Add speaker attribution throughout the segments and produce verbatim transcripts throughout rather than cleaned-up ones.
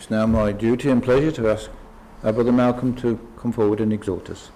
Speaker 1: It's now my duty and pleasure to ask our Brother Malcolm to come forward and exhort us.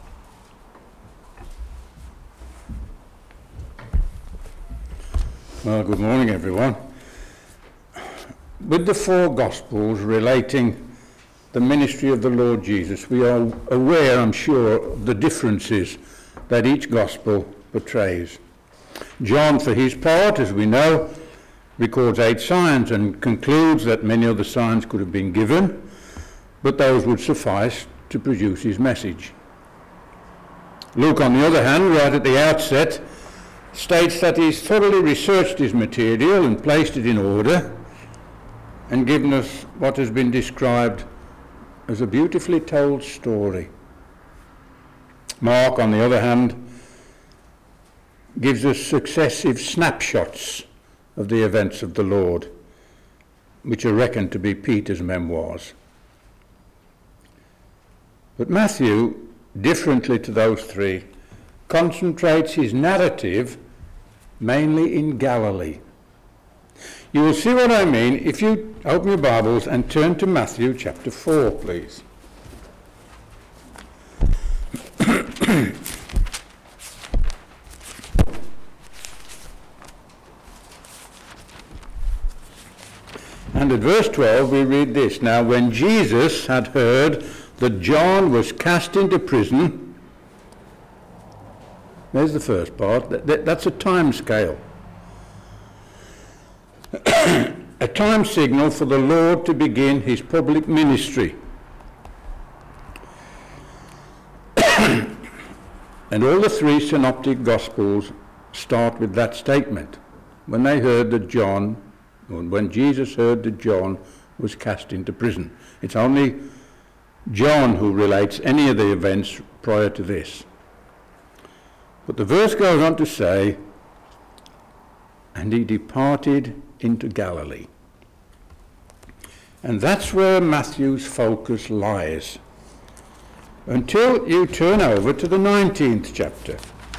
Speaker 2: Well, good morning, everyone. With the four Gospels relating the ministry of the Lord Jesus, we are aware, I'm sure, of the differences that each Gospel portrays. John, for his part, as we know, records eight signs and concludes that many other signs could have been given, but those would suffice to produce his message. Luke, on the other hand, right at the outset, states that he's thoroughly researched his material and placed it in order and given us what has been described as a beautifully told story. Mark, on the other hand, gives us successive snapshots of the events of the Lord, which are reckoned to be Peter's memoirs. But Matthew, differently to those three, concentrates his narrative mainly in Galilee. You will see what I mean if you open your Bibles and turn to Matthew chapter four, please. And at verse twelve we read this: Now when Jesus had heard that John was cast into prison, there's the first part, that, that, that's a time scale. A time signal for the Lord to begin his public ministry. And all the three synoptic Gospels start with that statement. When they heard that John, or when Jesus heard that John was cast into prison. It's only John who relates any of the events prior to this. But the verse goes on to say, and he departed into Galilee. And that's where Matthew's focus lies, until you turn over to the nineteenth chapter.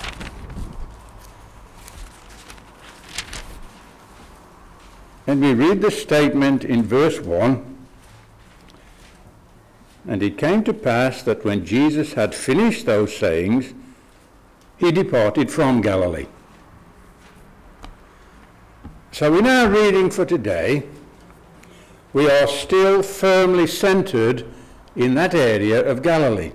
Speaker 2: And we read the statement in verse one, and it came to pass that when Jesus had finished those sayings, he departed from Galilee. So in our reading for today, we are still firmly centred in that area of Galilee.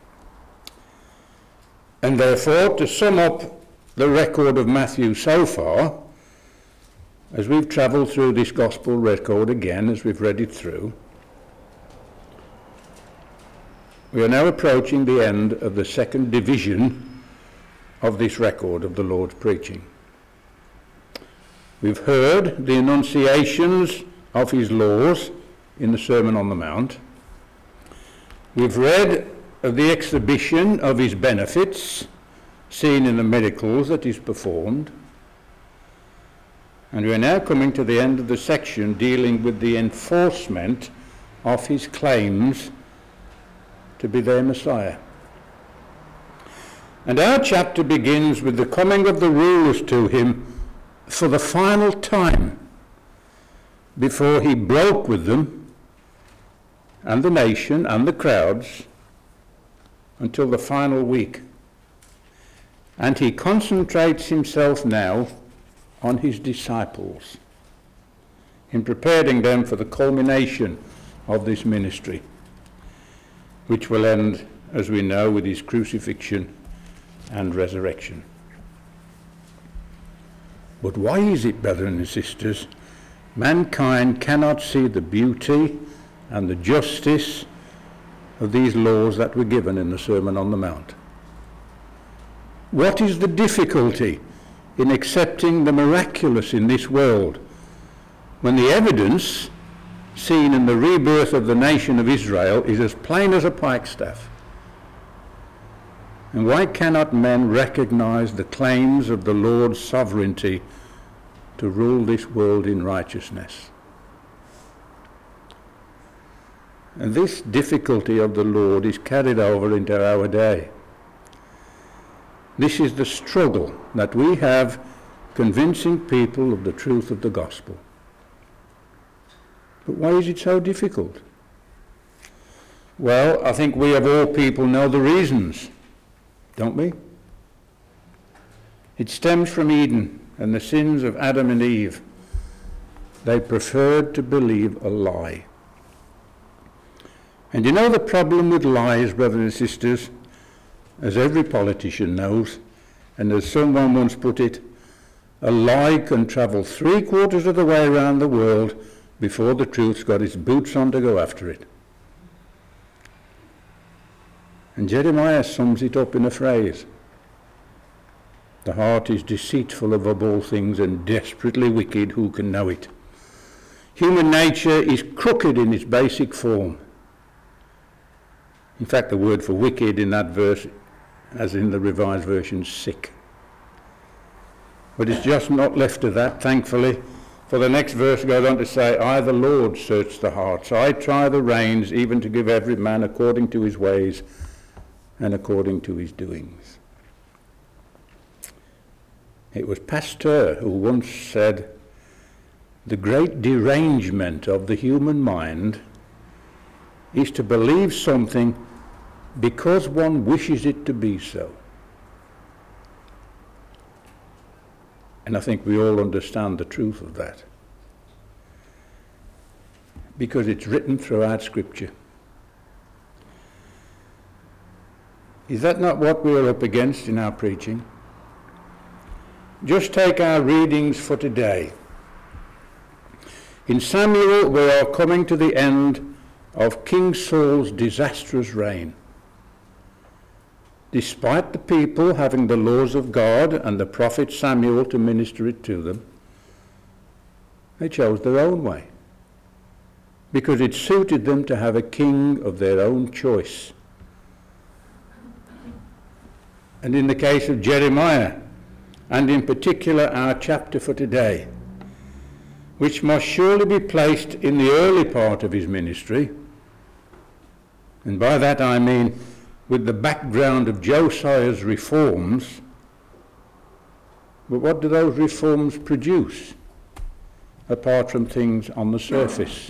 Speaker 2: And therefore, to sum up the record of Matthew so far, as we've travelled through this Gospel record again, as we've read it through, we are now approaching the end of the second division of this record of the Lord's preaching. We've heard the enunciations of his laws in the Sermon on the Mount. We've read of the exhibition of his benefits, seen in the miracles that he's performed. And we are now coming to the end of the section dealing with the enforcement of his claims to be their Messiah. And our chapter begins with the coming of the rulers to him for the final time, before he broke with them and the nation and the crowds until the final week. And he concentrates himself now on his disciples in preparing them for the culmination of this ministry, which will end, as we know, with his crucifixion and resurrection. But why is it, brethren and sisters, mankind cannot see the beauty and the justice of these laws that were given in the Sermon on the Mount? What is the difficulty in accepting the miraculous in this world when the evidence seen in the rebirth of the nation of Israel is as plain as a pikestaff? And why cannot men recognize the claims of the Lord's sovereignty to rule this world in righteousness? And this difficulty of the Lord is carried over into our day. This is the struggle that we have convincing people of the truth of the gospel. But why is it so difficult? Well, I think we of all people know the reasons, don't we? It stems from Eden and the sins of Adam and Eve. They preferred to believe a lie. And you know the problem with lies, brothers and sisters, as every politician knows, and as someone once put it, a lie can travel three quarters of the way around the world before the truth's got its boots on to go after it. And Jeremiah sums it up in a phrase. The heart is deceitful above all things and desperately wicked, who can know it? Human nature is crooked in its basic form. In fact, the word for wicked in that verse, as in the Revised Version, sick. But it's just not left to that, thankfully, for the next verse goes on to say, I, the Lord, search the hearts. I try the reins, even to give every man according to his ways and according to his doings. It was Pasteur who once said, the great derangement of the human mind is to believe something because one wishes it to be so. And I think we all understand the truth of that, because it's written throughout Scripture. Is that not what we are up against in our preaching? Just take our readings for today. In Samuel, we are coming to the end of King Saul's disastrous reign. Despite the people having the laws of God and the prophet Samuel to minister it to them, they chose their own way, because it suited them to have a king of their own choice. And in the case of Jeremiah, and in particular our chapter for today, which must surely be placed in the early part of his ministry, and by that I mean with the background of Josiah's reforms. But what do those reforms produce, apart from things on the surface?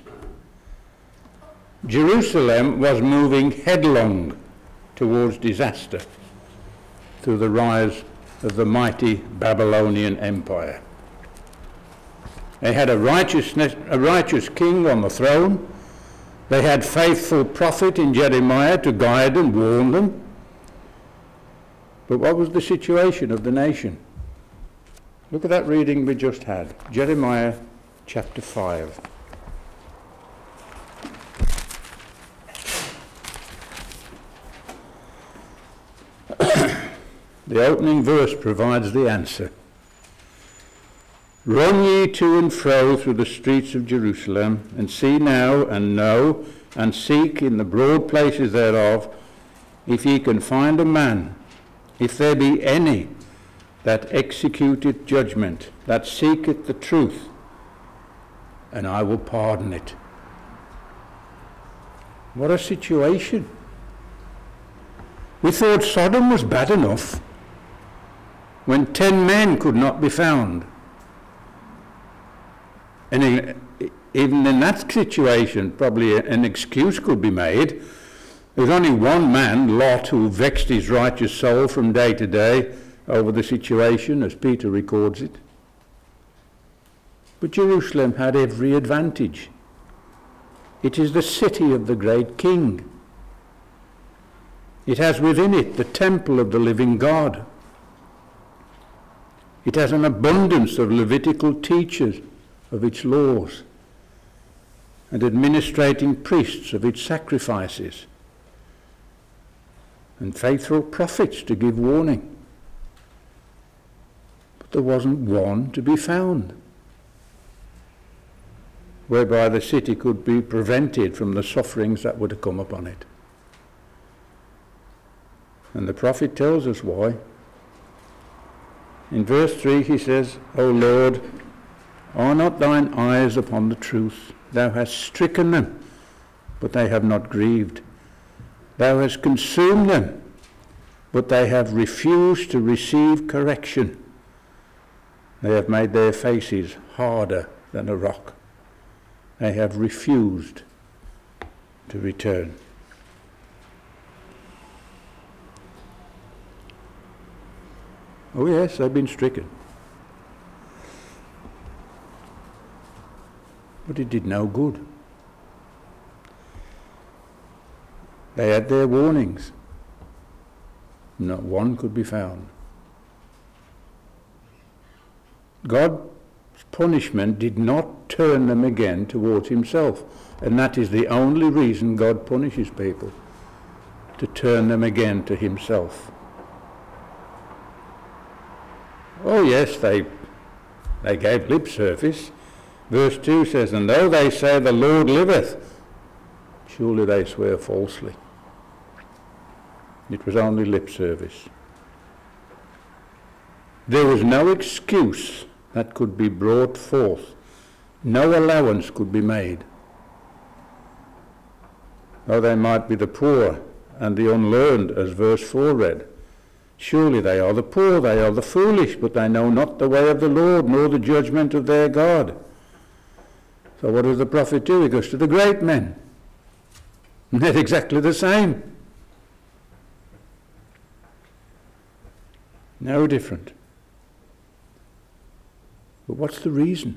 Speaker 2: Jerusalem was moving headlong towards disaster through the rise of the mighty Babylonian Empire. They had a righteousness, a righteous king on the throne. They had faithful prophet in Jeremiah to guide and warn them. But what was the situation of the nation? Look at that reading we just had, Jeremiah chapter five. The opening verse provides the answer. Run ye to and fro through the streets of Jerusalem, and see now, and know, and seek in the broad places thereof, if ye can find a man, if there be any that executeth judgment, that seeketh the truth, and I will pardon it. What a situation. We thought Sodom was bad enough when ten men could not be found. And even in that situation, probably an excuse could be made. There was only one man, Lot, who vexed his righteous soul from day to day over the situation, as Peter records it. But Jerusalem had every advantage. It is the city of the great king. It has within it the temple of the living God. It has an abundance of Levitical teachers of its laws, and administrating priests of its sacrifices, and faithful prophets to give warning. But there wasn't one to be found whereby the city could be prevented from the sufferings that were to come upon it. And the prophet tells us why. In verse three he says, O Lord, are not thine eyes upon the truth? Thou hast stricken them, but they have not grieved. Thou hast consumed them, but they have refused to receive correction. They have made their faces harder than a rock. They have refused to return. Oh yes, they've been stricken. But it did no good. They had their warnings. Not one could be found. God's punishment did not turn them again towards himself. And that is the only reason God punishes people, to turn them again to himself. Oh yes, they, they gave lip service. Verse two says, and though they say the Lord liveth, surely they swear falsely. It was only lip service. There was no excuse that could be brought forth. No allowance could be made. Though they might be the poor and the unlearned, as verse four read, surely they are the poor, they are the foolish, but they know not the way of the Lord, nor the judgment of their God. So what does the prophet do? He goes to the great men. And they're exactly the same. No different. But what's the reason?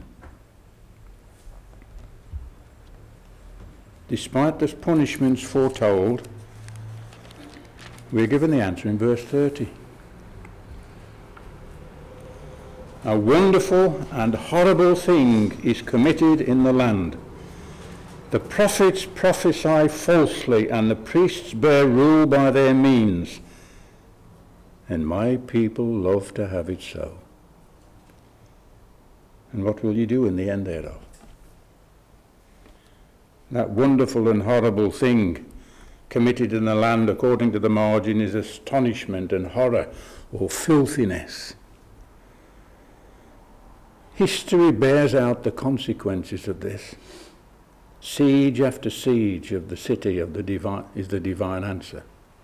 Speaker 2: Despite the punishments foretold, we're given the answer in verse thirty. A wonderful and horrible thing is committed in the land. The prophets prophesy falsely, and the priests bear rule by their means. And my people love to have it so. And what will you do in the end thereof? That wonderful and horrible thing committed in the land, according to the margin, is astonishment and horror, or filthiness. History bears out the consequences of this. Siege after siege of the city of the divine is the divine answer.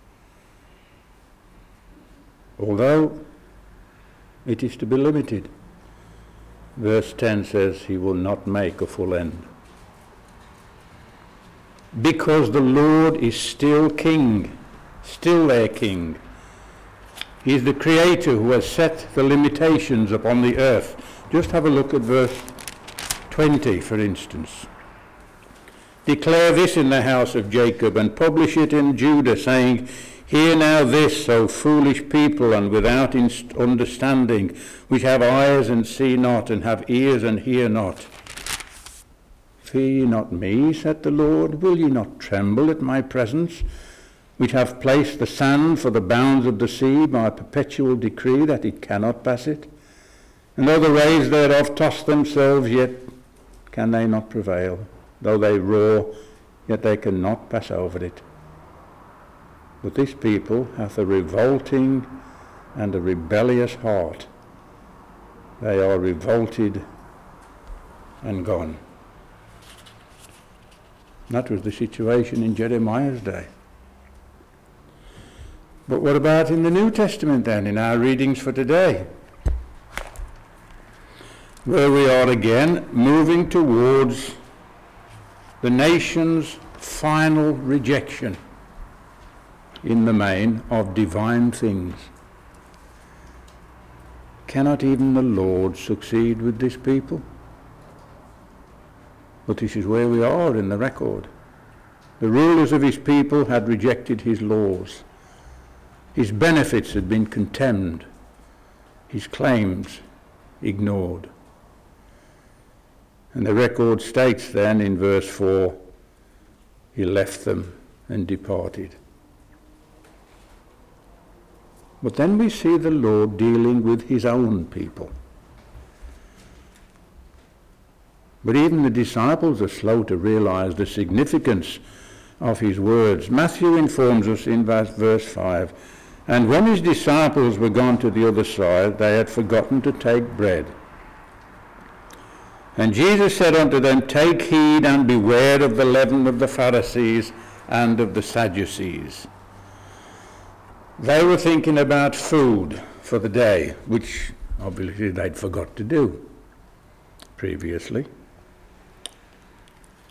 Speaker 2: Although it is to be limited. Verse ten says, he will not make a full end. Because the Lord is still king, still their king. He is the creator who has set the limitations upon the earth. Just have a look at verse twenty, for instance. Declare this in the house of Jacob, and publish it in Judah, saying, hear now this, O foolish people, and without inst- understanding, which have eyes and see not, and have ears and hear not. Fear ye not me, said the Lord, will ye not tremble at my presence, which have placed the sand for the bounds of the sea by a perpetual decree that it cannot pass it? And though the waves thereof toss themselves, yet can they not prevail. Though they roar, yet they cannot pass over it. But this people hath a revolting and a rebellious heart. They are revolted and gone. That was the situation in Jeremiah's day. But what about in the New Testament then, in our readings for today? Where we are again moving towards the nation's final rejection, in the main, of divine things. Cannot even the Lord succeed with this people? But this is where we are in the record. The rulers of his people had rejected his laws. His benefits had been contemned. His claims ignored. And the record states then in verse four, he left them and departed. But then we see the Lord dealing with his own people. But even the disciples are slow to realize the significance of his words. Matthew informs us in verse five, and when his disciples were gone to the other side, they had forgotten to take bread. And Jesus said unto them, take heed and beware of the leaven of the Pharisees and of the Sadducees. They were thinking about food for the day, which obviously they'd forgot to do previously.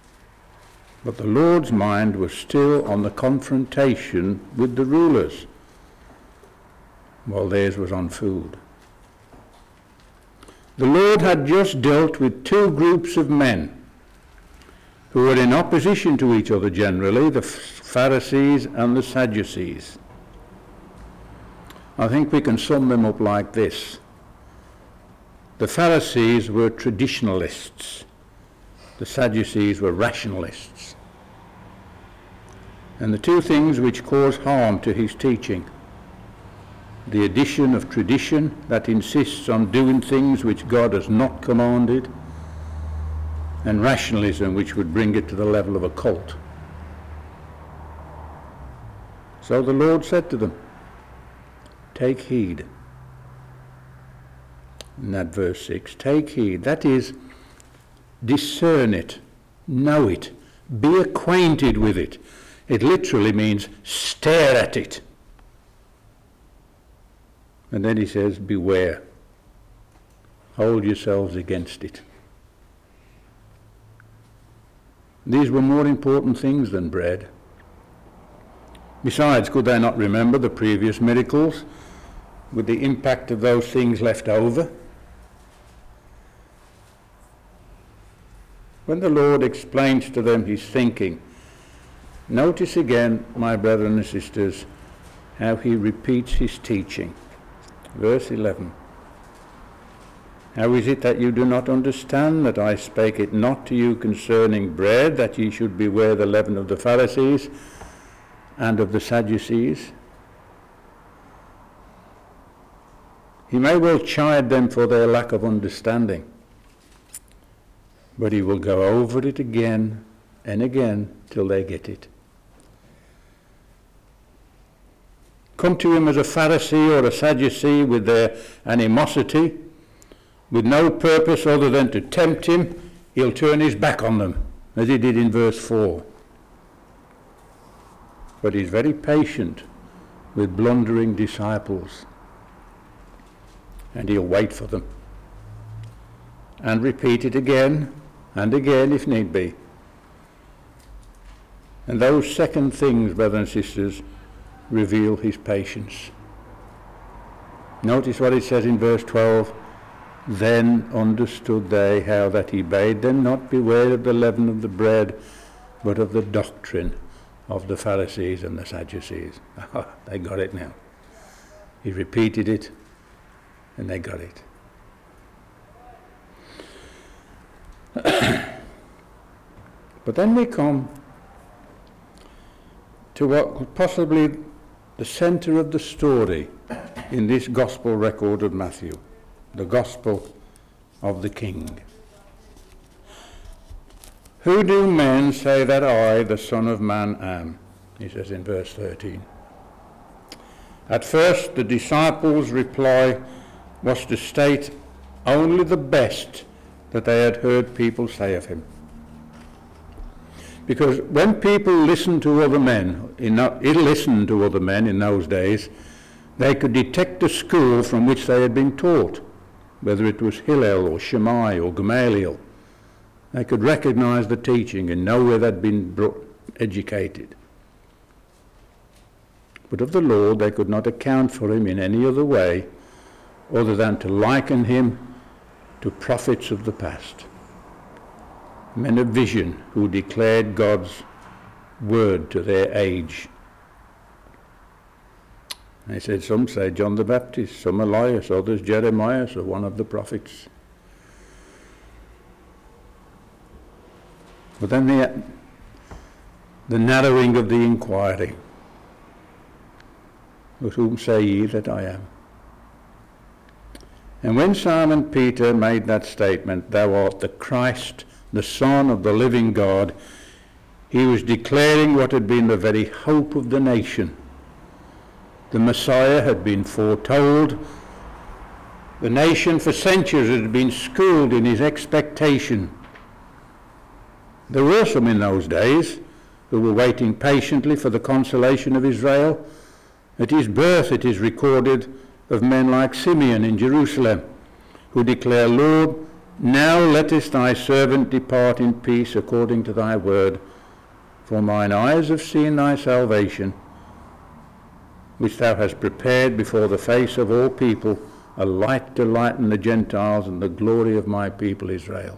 Speaker 2: But the Lord's mind was still on the confrontation with the rulers, while theirs was on food. The Lord had just dealt with two groups of men who were in opposition to each other generally, the Pharisees and the Sadducees. I think we can sum them up like this. The Pharisees were traditionalists. The Sadducees were rationalists. And the two things which cause harm to his teaching: the addition of tradition that insists on doing things which God has not commanded, and rationalism which would bring it to the level of a cult. So the Lord said to them, take heed. In that verse six, take heed, that is, discern it, know it, be acquainted with it. It literally means stare at it. And then he says, beware, hold yourselves against it. These were more important things than bread. Besides, could they not remember the previous miracles with the impact of those things left over? When the Lord explains to them his thinking, notice again, my brethren and sisters, how he repeats his teaching. Verse eleven. How is it that you do not understand that I spake it not to you concerning bread, that ye should beware the leaven of the Pharisees and of the Sadducees? He may well chide them for their lack of understanding, but he will go over it again and again till they get it. Come to him as a Pharisee or a Sadducee with their animosity, with no purpose other than to tempt him, he'll turn his back on them, as he did in verse four. But he's very patient with blundering disciples, and he'll wait for them and repeat it again and again if need be. And those second things, brothers and sisters, reveal his patience. Notice what it says in verse twelve. Then understood they how that he bade them not beware of the leaven of the bread, but of the doctrine of the Pharisees and the Sadducees. They got it now. He repeated it, and they got it. But then we come to what possibly the centre of the story in this gospel record of Matthew, the gospel of the King. Who do men say that I, the Son of Man, am? He says in verse thirteen. At first the disciples' reply was to state only the best that they had heard people say of him. Because when people listened to other men, in, listened to other men in those days, they could detect the school from which they had been taught, whether it was Hillel or Shammai or Gamaliel. They could recognize the teaching and know where they'd been brought, educated. But of the Lord they could not account for him in any other way other than to liken him to prophets of the past, men of vision who declared God's word to their age. They said, some say John the Baptist, some Elias, others Jeremiah, or one of the prophets. But then the, the narrowing of the inquiry. But whom say ye that I am? And when Simon Peter made that statement, thou art the Christ, the Son of the living God, he was declaring what had been the very hope of the nation. The Messiah had been foretold. The nation for centuries had been schooled in his expectation. There were some in those days who were waiting patiently for the consolation of Israel. At his birth it is recorded of men like Simeon in Jerusalem, who declare, Lord, now lettest thy servant depart in peace according to thy word, For mine eyes have seen thy salvation, which thou hast prepared before the face of all people, a light to lighten the Gentiles and the glory of my people Israel.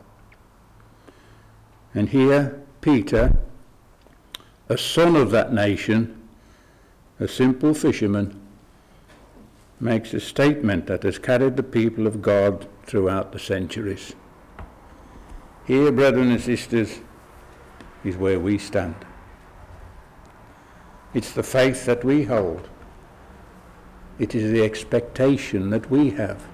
Speaker 2: And here Peter, a son of that nation, a simple fisherman, makes a statement that has carried the people of God throughout the centuries. Here, brethren and sisters, is where we stand. It's the faith that we hold. It is the expectation that we have.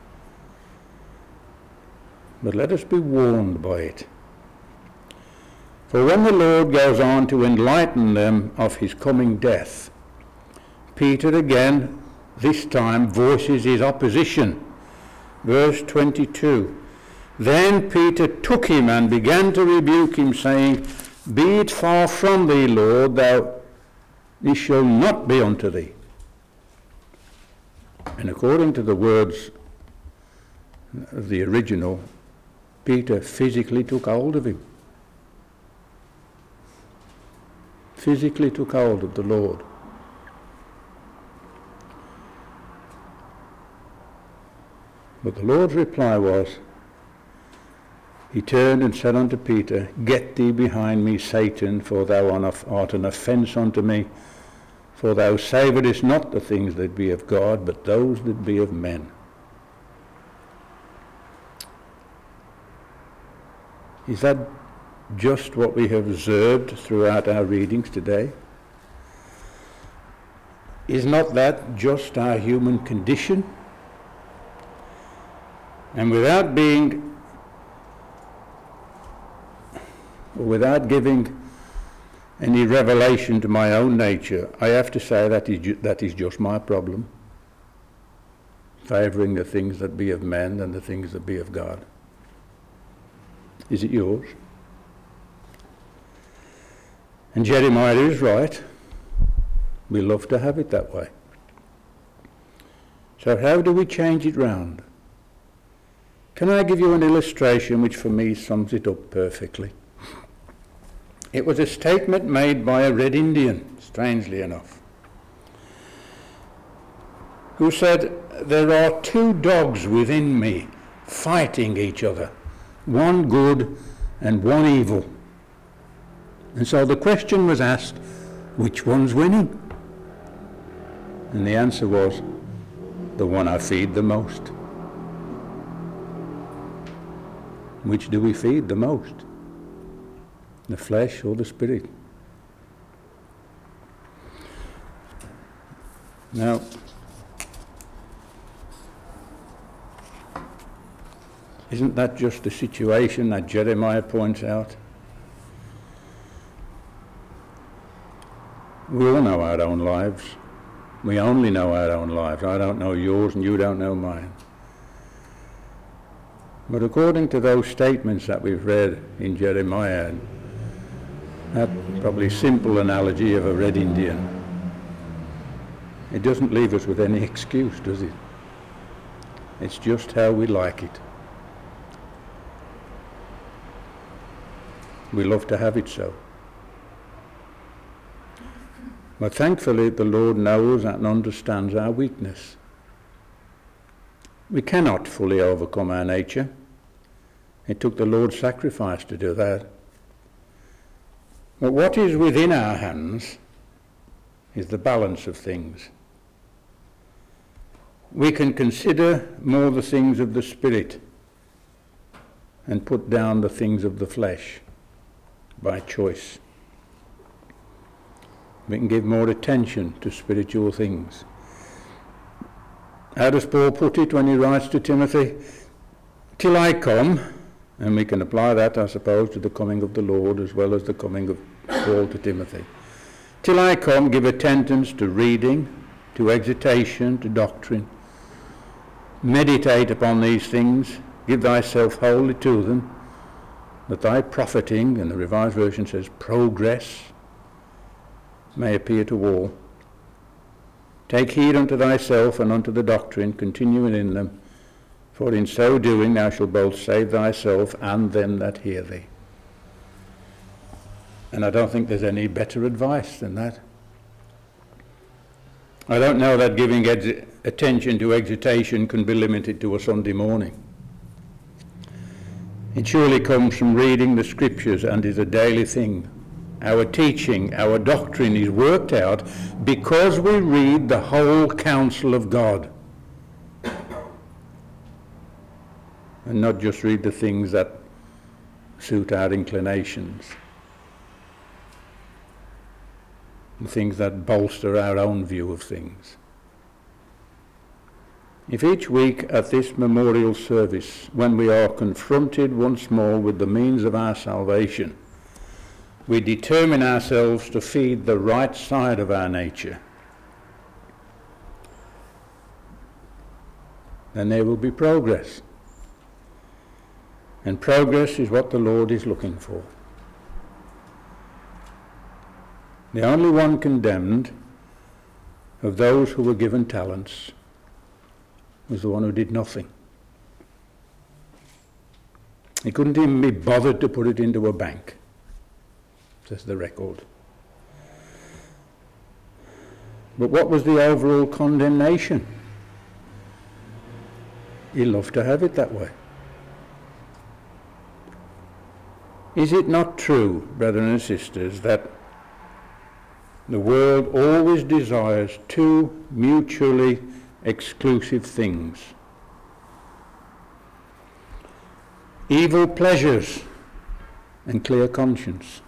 Speaker 2: But let us be warned by it. For when the Lord goes on to enlighten them of his coming death, Peter again, this time, voices his opposition. Verse twenty-two. Then Peter took him and began to rebuke him, saying, Be it far from thee, Lord, thou, this shall not be unto thee. And according to the words of the original, Peter physically took hold of him. Physically took hold of the Lord. But the Lord's reply was, he turned and said unto Peter, Get thee behind me, Satan, for thou art an offence unto me. For thou savourest not the things that be of God, but those that be of men. Is that just what we have observed throughout our readings today? Is not that just our human condition? And without being, or without giving any revelation to my own nature, I have to say that is, ju- that is just my problem. Favouring the things that be of men and the things that be of God. Is it yours? And Jeremiah is right. We love to have it that way. So how do we change it round? Can I give you an illustration which for me sums it up perfectly? It was a statement made by a Red Indian, strangely enough, who said, There are two dogs within me fighting each other, one good and one evil. And so the question was asked, which one's winning? And the answer was, the one I feed the most. Which do we feed the most? The flesh or the spirit? Now, isn't that just the situation that Jeremiah points out? We all know our own lives. We only know our own lives. I don't know yours and you don't know mine. But according to those statements that we've read in Jeremiah, that probably simple analogy of a Red Indian, it doesn't leave us with any excuse, does it? It's just how we like it. We love to have it so. But thankfully the Lord knows and understands our weakness. We cannot fully overcome our nature. It took the Lord's sacrifice to do that. But what is within our hands is the balance of things. We can consider more the things of the Spirit and put down the things of the flesh by choice. We can give more attention to spiritual things. How does Paul put it when he writes to Timothy? Till I come, and we can apply that, I suppose, to the coming of the Lord as well as the coming of Paul to Timothy. Till I come, give attendance to reading, to exhortation, to doctrine. Meditate upon these things, give thyself wholly to them, that thy profiting, and the Revised Version says progress, may appear to all. Take heed unto thyself and unto the doctrine, continuing in them, for in so doing thou shalt both save thyself and them that hear thee. And I don't think there's any better advice than that. I don't know that giving ex- attention to exhortation can be limited to a Sunday morning. It surely comes from reading the scriptures and is a daily thing. Our teaching, our doctrine is worked out because we read the whole counsel of God. And not just read the things that suit our inclinations. And things that bolster our own view of things. If each week at this memorial service, when we are confronted once more with the means of our salvation, we determine ourselves to feed the right side of our nature, then there will be progress. And progress is what the Lord is looking for. The only one condemned of those who were given talents was the one who did nothing. He couldn't even be bothered to put it into a bank, says the record. But what was the overall condemnation? He loved to have it that way. Is it not true, brethren and sisters, that the world always desires two mutually exclusive things? Evil pleasures and clear conscience.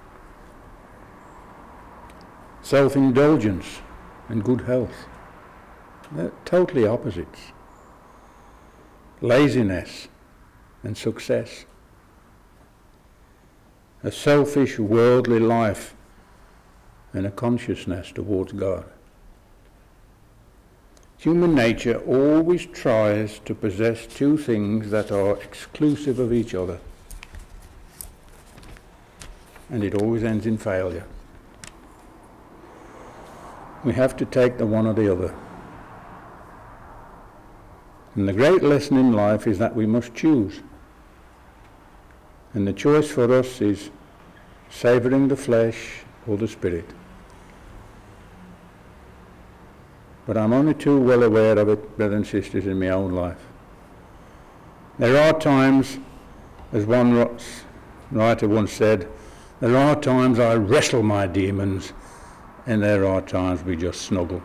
Speaker 2: Self-indulgence and good health. They're totally opposites. Laziness and success. A selfish, worldly life and a consciousness towards God. Human nature always tries to possess two things that are exclusive of each other. And it always ends in failure. We have to take the one or the other. And the great lesson in life is that we must choose. And the choice for us is savouring the flesh or the spirit. But I'm only too well aware of it, brothers and sisters, in my own life. There are times, as one writer once said, there are times I wrestle my demons, and there are times we just snuggle.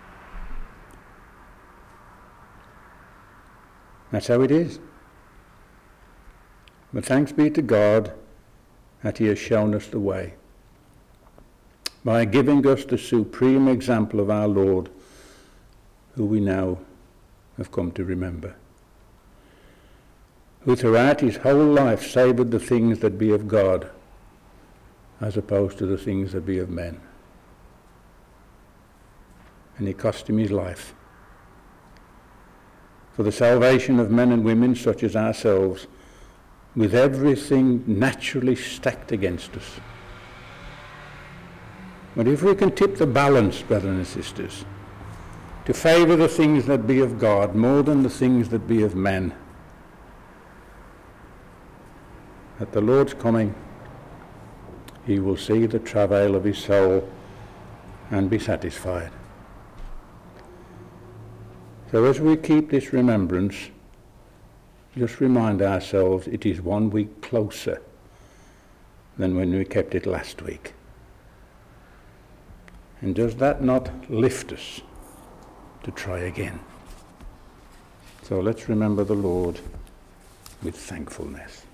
Speaker 2: That's how it is. But thanks be to God that he has shown us the way by giving us the supreme example of our Lord, who we now have come to remember, who throughout his whole life savoured the things that be of God as opposed to the things that be of men. And it cost him his life for the salvation of men and women such as ourselves, with everything naturally stacked against us. But if we can tip the balance, brothers and sisters, to favour the things that be of God more than the things that be of men, at the Lord's coming, he will see the travail of his soul and be satisfied. So as we keep this remembrance, just remind ourselves it is one week closer than when we kept it last week. And does that not lift us to try again? So let's remember the Lord with thankfulness.